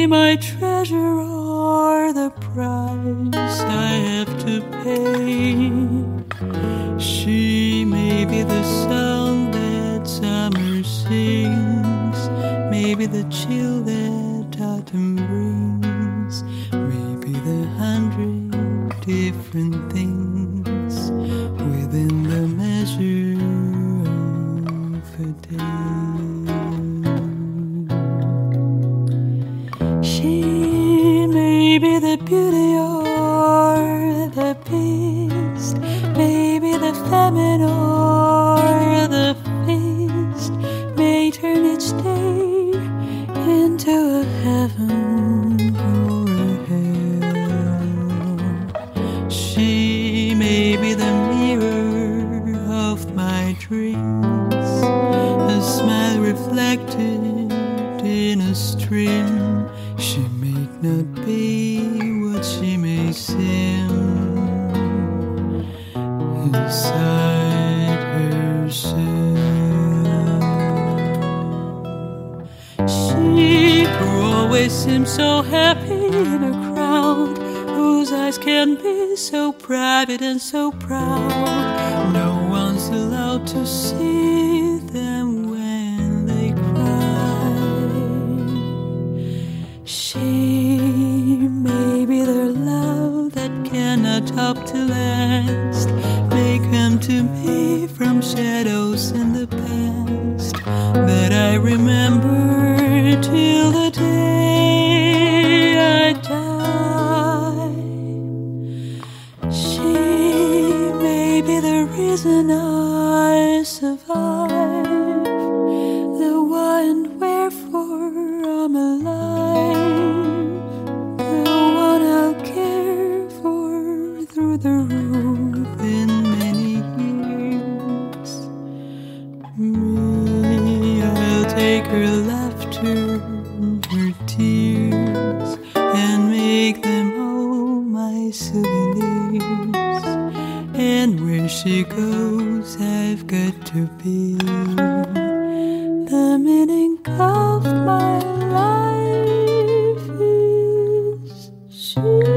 my treasure, or the price I have to pay. She may be the song that summer sings, maybe the chill that autumn brings, maybe the 100 different things within the measure of a day. She may be the beauty or the beast, maybe the famine or the feast, may turn each day into a heaven or a hell. She may be the mirror of my dreams, a smile reflected in a stream. She may not be what she may seem inside herself. She who always seems so happy in a crowd, whose eyes can be so private and so proud, no one's allowed to see them when they cry. She may be the love that cannot hope to last, may come to me from shadows in the past that I remember till the day I die. She may be the reason I survive, the why and wherefore I'm alive, the one I'll care for through the roof in many years. Me, I'll take her laughter, her tears, and make them all my souvenirs. And where she goes, I've got to be. The meaning of my life is she.